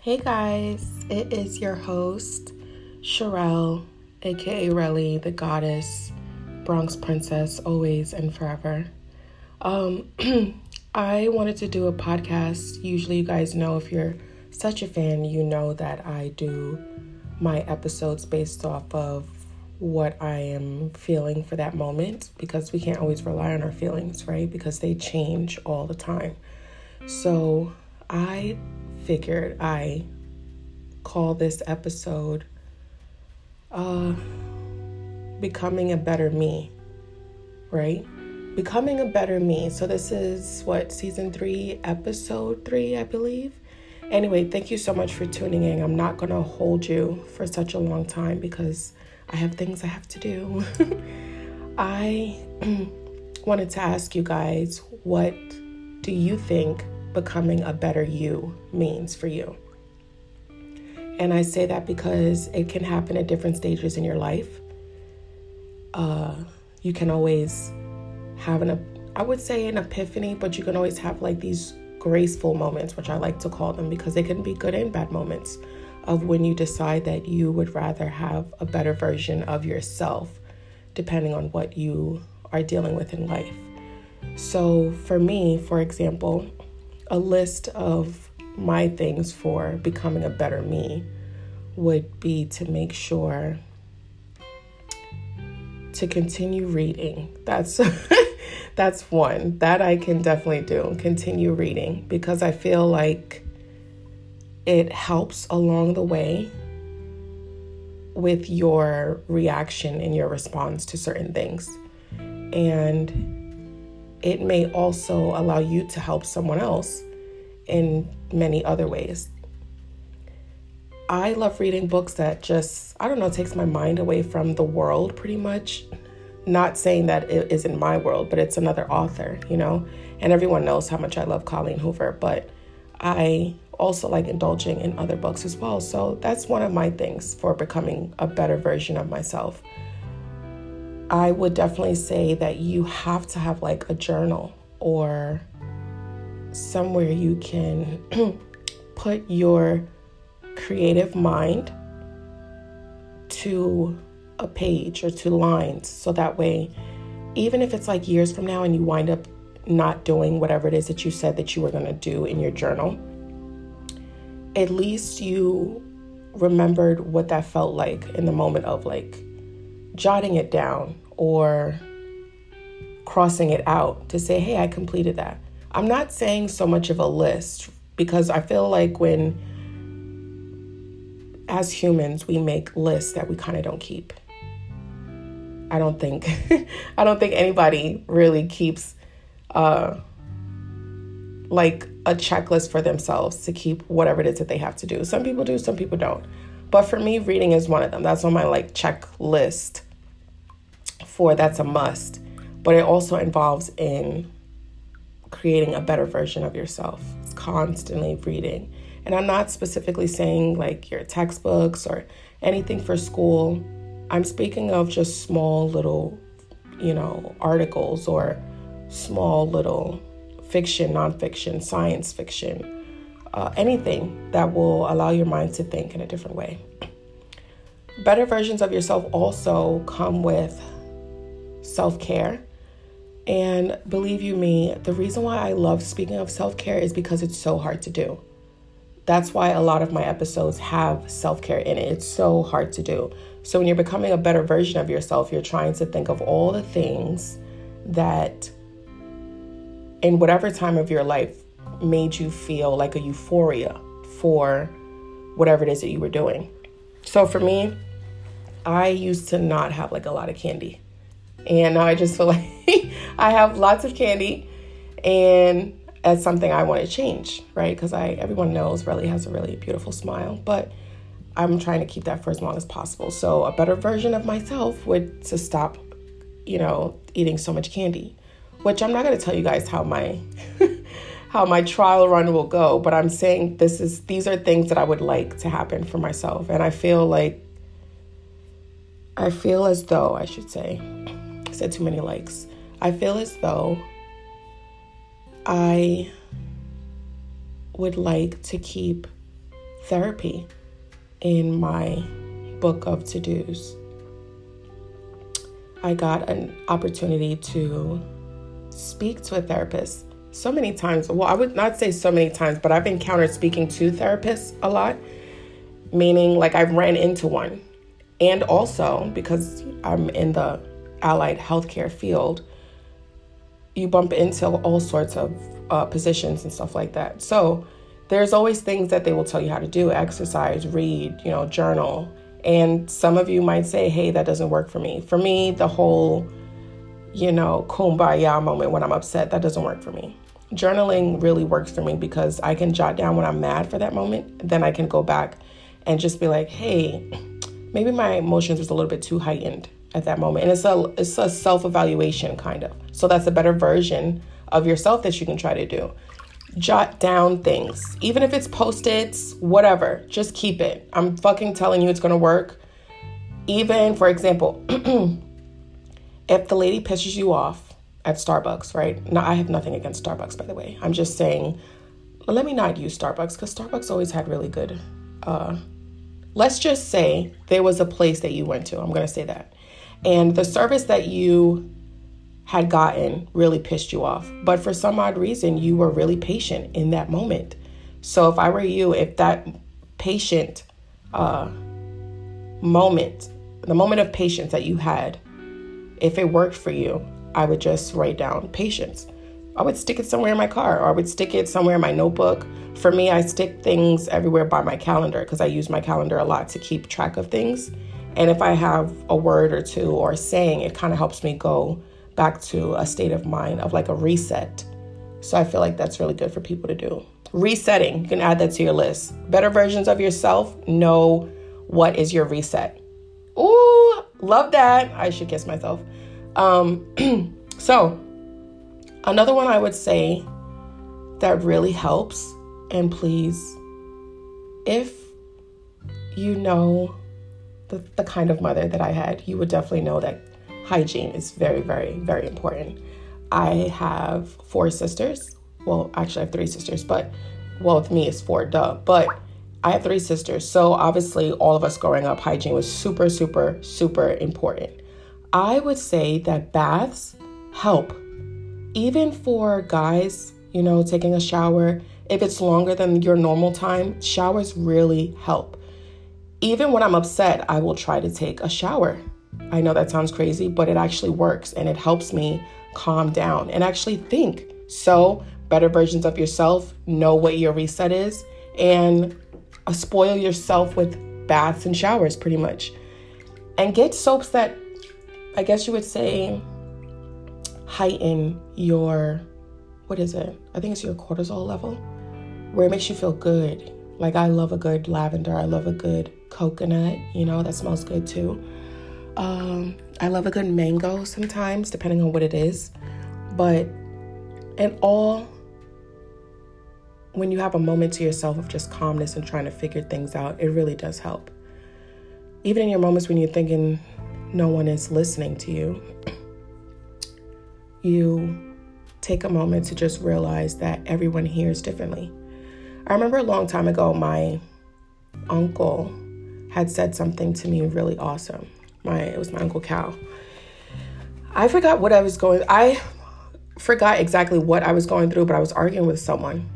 Hey guys, it is your host, Sherelle, aka Relly, the goddess, Bronx princess, always and forever. I wanted to do a podcast. Usually, you guys know, if you're such a fan, you know that I do my episodes based off of what I am feeling for that moment, because we can't always rely on our feelings, right? Because they change all the time. So I figured I call this episode Becoming a Better Me, right? Becoming a Better Me. So this is season 3, episode 3, I believe. Anyway, thank you so much for tuning in. I'm not going to hold you for such a long time because I have things I have to do. I wanted to ask you guys, what do you think becoming a better you means for you? And I say that because it can happen at different stages in your life. You can always have an epiphany, but you can always have like these graceful moments, which I like to call them, because they can be good and bad moments, of when you decide that you would rather have a better version of yourself, depending on what you are dealing with in life. So for me, for example, a list of my things for becoming a better me would be to make sure to continue reading. That's one that I can definitely do. Continue reading, because I feel like it helps along the way with your reaction and your response to certain things. And it may also allow you to help someone else in many other ways. I love reading books that just, takes my mind away from the world pretty much. Not saying that it isn't my world, but it's another author, and everyone knows how much I love Colleen Hoover, but I also like indulging in other books as well. So that's one of my things for becoming a better version of myself. I would definitely say that you have to have like a journal or somewhere you can put your creative mind to a page or to lines, so that way, even if it's like years from now and you wind up not doing whatever it is that you said that you were going to do in your journal, at least you remembered what that felt like in the moment of like jotting it down or crossing it out to say, hey, I completed that. I'm not saying so much of a list, because I feel like as humans, we make lists that we kind of don't keep. I don't think anybody really keeps like a checklist for themselves to keep whatever it is that they have to do. Some people do, some people don't. But for me, reading is one of them. That's on my checklist that's a must. But it also involves in creating a better version of yourself. It's constantly reading. And I'm not specifically saying like your textbooks or anything for school. I'm speaking of just small little, articles or small little fiction, nonfiction, science fiction, anything that will allow your mind to think in a different way. Better versions of yourself also come with self-care. And believe you me, the reason why I love speaking of self-care is because it's so hard to do. That's why a lot of my episodes have self-care in it. It's so hard to do. So when you're becoming a better version of yourself, you're trying to think of all the things that in whatever time of your life made you feel like a euphoria for whatever it is that you were doing. So for me, I used to not have a lot of candy. And now I just feel like I have lots of candy, and that's something I want to change, right? Because everyone knows Relly has a really beautiful smile, but I'm trying to keep that for as long as possible. So a better version of myself would to stop, eating so much candy, which I'm not going to tell you guys how my how my trial run will go, but I'm saying these are things that I would like to happen for myself. And I feel as though, I said too many likes. I feel as though I would like to keep therapy in my book of to-dos. I got an opportunity to speak to a therapist so many times. Well, I would not say so many times, but I've encountered speaking to therapists a lot, meaning like I've ran into one. And also, because I'm in the allied healthcare field, you bump into all sorts of positions and stuff like that. So there's always things that they will tell you how to do: exercise, read, journal. And some of you might say, hey, that doesn't work for me. For me, the whole, kumbaya moment when I'm upset, that doesn't work for me. Journaling really works for me because I can jot down when I'm mad for that moment. Then I can go back and just be like, hey, maybe my emotions was a little bit too heightened at that moment. And it's a self-evaluation kind of. So that's a better version of yourself that you can try to do. Jot down things, even if it's Post-its, whatever, just keep it. I'm fucking telling you it's going to work. Even, for example, if the lady pisses you off at Starbucks, right? Now, I have nothing against Starbucks, by the way. I'm just saying, let me not use Starbucks because Starbucks always had really good, let's just say there was a place that you went to. I'm going to say that. And the service that you had gotten really pissed you off. But for some odd reason, you were really patient in that moment. So if I were you, if that patient moment, the moment of patience that you had, if it worked for you, I would just write down patience. I would stick it somewhere in my car, or I would stick it somewhere in my notebook. For me, I stick things everywhere by my calendar because I use my calendar a lot to keep track of things. And if I have a word or two or a saying, it kind of helps me go back to a state of mind of like a reset. So I feel like that's really good for people to do. Resetting, you can add that to your list. Better versions of yourself know what is your reset. Ooh, love that. I should kiss myself. So another one I would say that really helps, and please, if you know the kind of mother that I had, you would definitely know that hygiene is very, very, very important. I have 4 sisters. Well, actually I have 3 sisters, but with me it's 4, but I have 3 sisters. So obviously all of us growing up, hygiene was super, super, super important. I would say that baths help. Even for guys, taking a shower, if it's longer than your normal time, showers really help. Even when I'm upset, I will try to take a shower. I know that sounds crazy, but it actually works and it helps me calm down and actually think. So better versions of yourself, know what your reset is, and spoil yourself with baths and showers pretty much. And get soaps that, I guess you would say, heighten your, I think it's your cortisol level, where it makes you feel good. Like I love a good lavender. I love a good coconut, that smells good too. I love a good mango sometimes, depending on what it is. But in all, when you have a moment to yourself of just calmness and trying to figure things out, it really does help. Even in your moments when you're thinking no one is listening to you, you take a moment to just realize that everyone hears differently. I remember a long time ago, my uncle had said something to me really awesome. It was my Uncle Cal. I forgot exactly what I was going through, but I was arguing with someone.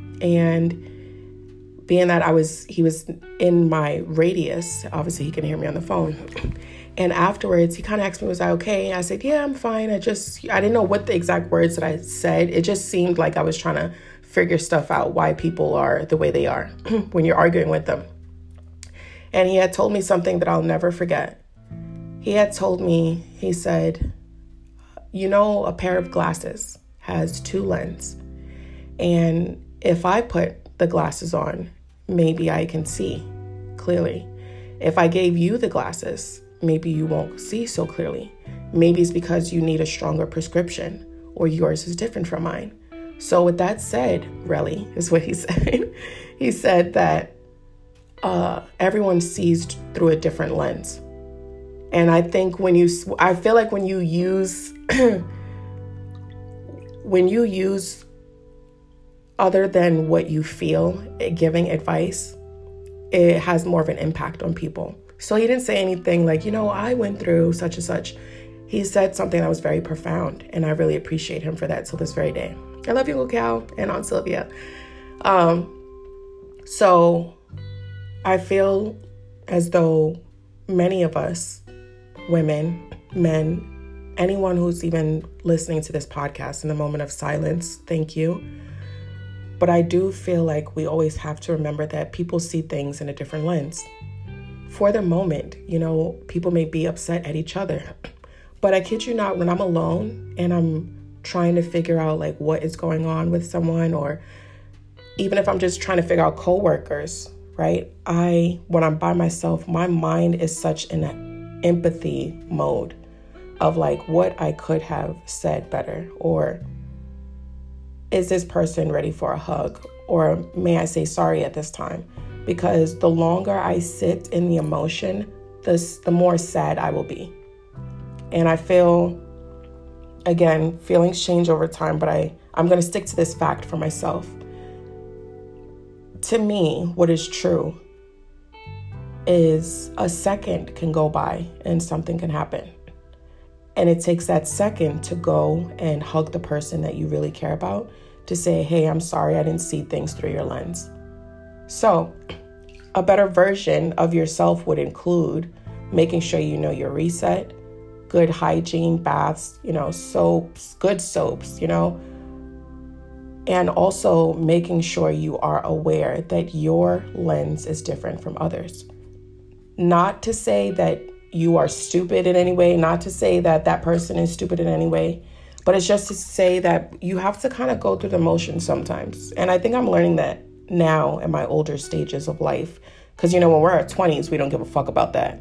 And being that he was in my radius, obviously he can hear me on the phone. And afterwards, he kind of asked me, was I okay? I said, yeah, I'm fine. I didn't know what the exact words that I said. It just seemed like I was trying to figure stuff out, why people are the way they are when you're arguing with them. And he had told me something that I'll never forget. He had told me, he said, a pair of glasses has 2 lenses. And if I put the glasses on, maybe I can see clearly. If I gave you the glasses, maybe you won't see so clearly. Maybe it's because you need a stronger prescription or yours is different from mine. So with that said, Relly is what he said. He said that everyone sees through a different lens. And I think I feel like when you use other than what you feel, giving advice, it has more of an impact on people. So he didn't say anything like, I went through such and such. He said something that was very profound, and I really appreciate him for that till this very day. I love you, Uncle Cal and Aunt Sylvia. So I feel as though many of us, women, men, anyone who's even listening to this podcast in the moment of silence, thank you. But I do feel like we always have to remember that people see things in a different lens. For the moment, people may be upset at each other. But I kid you not, when I'm alone and I'm trying to figure out like what is going on with someone, or even if I'm just trying to figure out coworkers, right? When I'm by myself, my mind is such an empathy mode of like what I could have said better, or is this person ready for a hug? Or may I say sorry at this time? Because the longer I sit in the emotion, the more sad I will be. And I feel, again, feelings change over time, but I'm going to stick to this fact for myself. To me, what is true is a second can go by and something can happen. And it takes that second to go and hug the person that you really care about, to say, hey, I'm sorry, I didn't see things through your lens. So a better version of yourself would include making sure your reset, good hygiene, baths, soaps, good soaps, and also making sure you are aware that your lens is different from others. Not to say that you are stupid in any way, not to say that that person is stupid in any way, but it's just to say that you have to kind of go through the motions sometimes. And I think I'm learning that now in my older stages of life. Because, when we're at 20s, we don't give a fuck about that,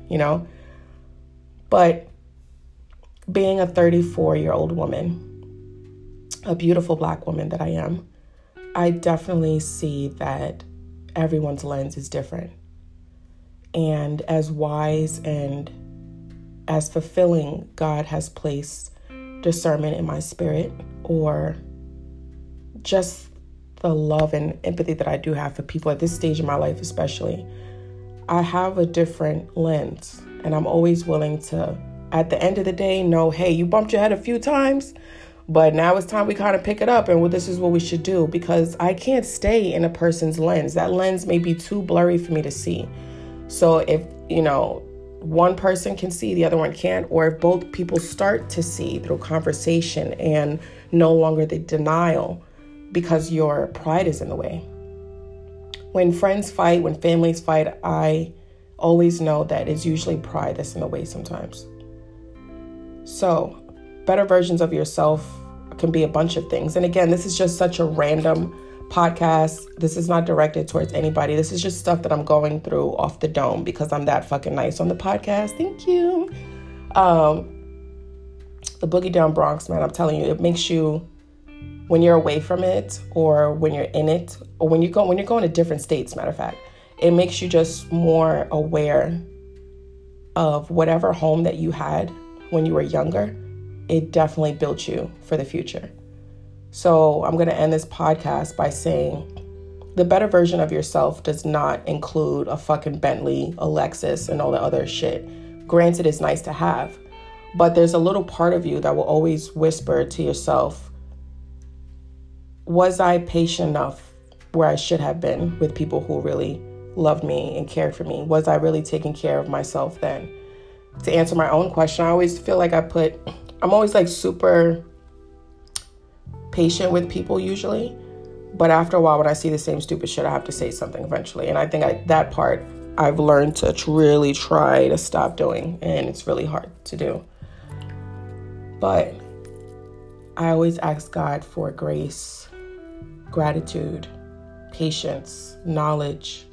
But being a 34-year-old woman, a beautiful Black woman that I am, I definitely see that everyone's lens is different. And as wise and as fulfilling God has placed discernment in my spirit, or just the love and empathy that I do have for people at this stage in my life especially, I have a different lens. And I'm always willing to, at the end of the day, know, hey, you bumped your head a few times, but now it's time we kind of pick it up, and this is what we should do, because I can't stay in a person's lens. That lens may be too blurry for me to see. So if, one person can see, the other one can't, or if both people start to see through conversation and no longer the denial because your pride is in the way. When friends fight, when families fight, I always know that it's usually pride that's in the way sometimes. So better versions of yourself can be a bunch of things. And again, this is just such a random podcast. This is not directed towards anybody. This is just stuff that I'm going through off the dome because I'm that fucking nice on the podcast. Thank you. The Boogie Down Bronx, man, I'm telling you, it makes you, when you're away from it, or when you're in it, or when you're going to different states, matter of fact, it makes you just more aware of whatever home that you had when you were younger. It definitely built you for the future. So I'm going to end this podcast by saying the better version of yourself does not include a fucking Bentley, a Lexus, and all the other shit. Granted, it's nice to have, but there's a little part of you that will always whisper to yourself, was I patient enough where I should have been with people who really loved me and cared for me? Was I really taking care of myself then? To answer my own question, I always feel like I'm always like super patient with people usually, but after a while when I see the same stupid shit, I have to say something eventually. And I think that part I've learned to really try to stop doing, and it's really hard to do. But I always ask God for grace, gratitude, patience, knowledge.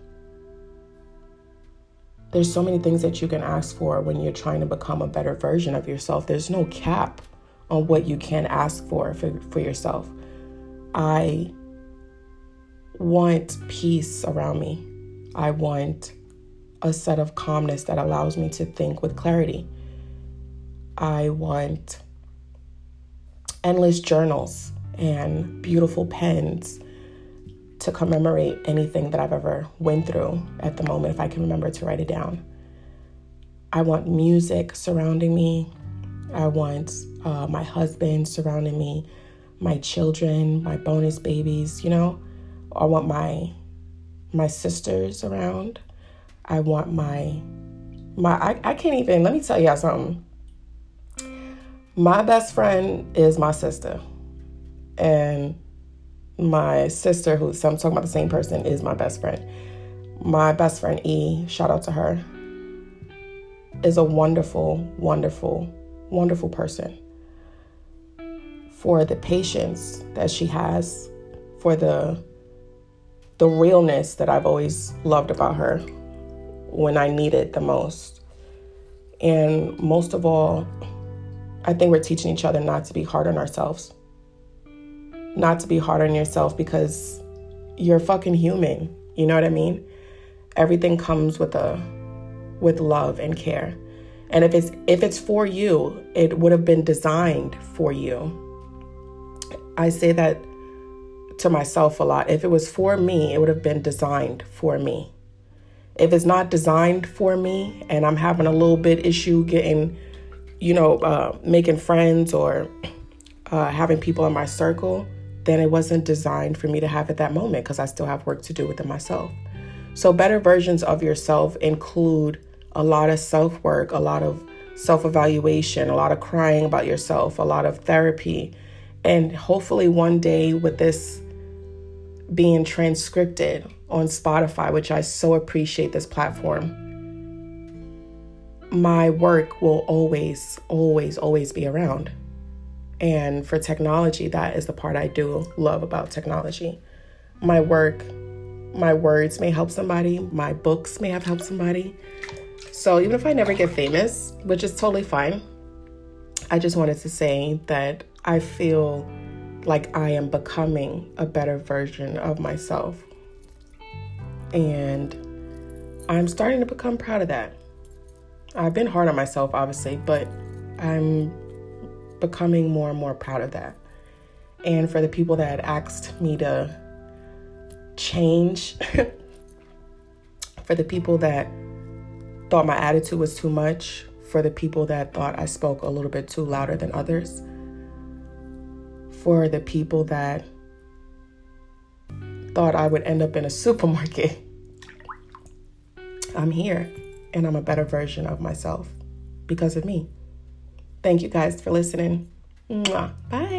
There's so many things that you can ask for when you're trying to become a better version of yourself. There's no cap on what you can ask for yourself. I want peace around me. I want a set of calmness that allows me to think with clarity. I want endless journals and beautiful pens to commemorate anything that I've ever went through at the moment, if I can remember to write it down. I want music surrounding me. I want my husband surrounding me, my children, my bonus babies, you know. I want my sisters around. I want I can't even, let me tell y'all something. My best friend is my sister. And my sister, so I'm talking about the same person, is my best friend. My best friend E, shout out to her, is a wonderful, wonderful, wonderful person. For the patience that she has, for the realness that I've always loved about her when I need it the most. And most of all, I think we're teaching each other not to be hard on ourselves. Not to be hard on yourself, because you're fucking human. You know what I mean? Everything comes with love and care. And if it's for you, it would have been designed for you. I say that to myself a lot. If it was for me, it would have been designed for me. If it's not designed for me and I'm having a little bit issue getting, making friends or having people in my circle, then it wasn't designed for me to have at that moment, because I still have work to do within myself. So better versions of yourself include a lot of self-work, a lot of self-evaluation, a lot of crying about yourself, a lot of therapy. And hopefully one day, with this being transcribed on Spotify, which I so appreciate this platform, my work will always, always, always be around. And for technology, that is the part I do love about technology. My work, my words may help somebody. My books may have helped somebody. So even if I never get famous, which is totally fine, I just wanted to say that I feel like I am becoming a better version of myself. And I'm starting to become proud of that. I've been hard on myself, obviously, but I'm becoming more and more proud of that. And for the people that asked me to change, for the people that thought my attitude was too much, for the people that thought I spoke a little bit too louder than others, for the people that thought I would end up in a supermarket, I'm here, and I'm a better version of myself because of me. Thank you guys for listening. Mwah. Bye.